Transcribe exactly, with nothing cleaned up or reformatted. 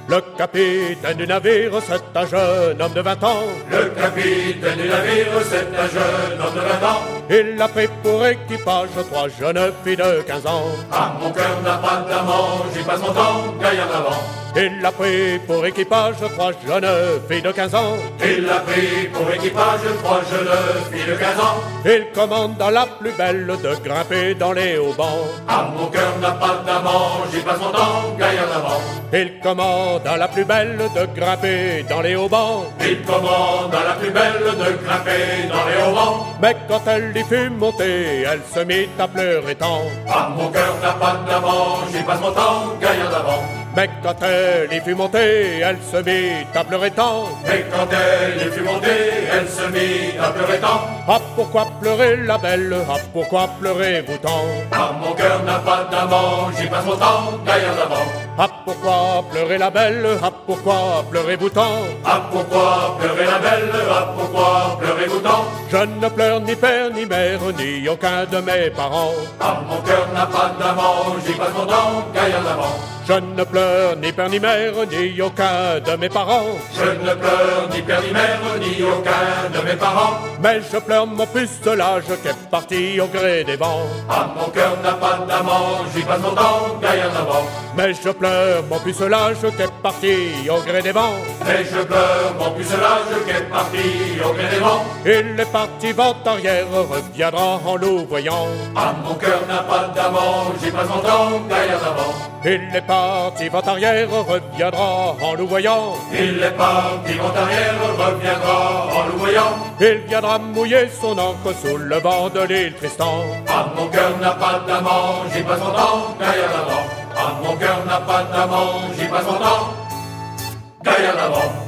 Le capitaine du navire, c'est un jeune homme de vingt ans. Le capitaine du navire, c'est un jeune homme de vingt ans. Il a pris pour équipage trois jeunes filles de quinze ans. Ah, mon cœur n'a pas d'amant, j'y passe mon temps, gaillard d'avant. Il a pris pour équipage trois jeunes filles de quinze ans. Il a pris pour équipage trois jeunes filles de quinze ans. Il commande à la plus belle de grimper dans les haubans. Ah, mon cœur n'a pas d'amant, j'y passe mon temps, gaillard d'avant. Il commande à la plus belle de grimper dans les haubans. Il commande à la plus belle de grimper dans les haubans. Mais quand elle y fut montée, elle se mit à pleurer tant. Ah, mon cœur n'a pas d'amant, j'y passe mon temps, gaillard d'avant. Mais quand elle y fut montée, elle se mit à pleurer tant. Mais quand elle y fut montée, elle se mit à pleurer tant. Ah, pourquoi pleurer la belle? Ah, pourquoi pleurez-vous tant? Ah, mon cœur n'a pas d'amant, j'y passe mon temps, gaillard d'avant. Ah, pourquoi pleurer la belle? Ah, pourquoi pleurez-vous tant? Ah, pourquoi pleurer la belle? Ah, pourquoi pleurez-vous tant? Je ne pleure ni père, ni mère, ni aucun de mes parents. Ah, mon cœur n'a pas d'amant, j'y passe mon temps, gaillard d'avant. Je ne pleure ni père, ni mère, ni aucun de mes parents. Je ne pleure ni père, ni mère, ni aucun de mes parents. Mais je pleure mon pucelage qui est parti au gré des vents. Ah, mon cœur n'a pas d'amant, j'y passe mon temps, gaillard d'avant. Mais je pleure mon pucelage qui est parti au gré des vents. Mais je pleure mon pucelage qui est parti au gré des vents. Il est parti vent arrière, reviendra en nous voyant. Ah, mon cœur n'a pas d'amant, j'y passe mon temps, gaillard d'avant. Il est parti vent arrière, reviendra en nous voyant. Il est parti vent arrière, reviendra en nous voyant. Il viendra mouiller son ancre sous le vent de l'île Tristan. Ah, mon cœur n'a pas d'amant, j'y passe mon temps, gaillard d'avant. Ah, mon cœur n'a pas d'amant, j'y passe mon temps, gaillard d'avant.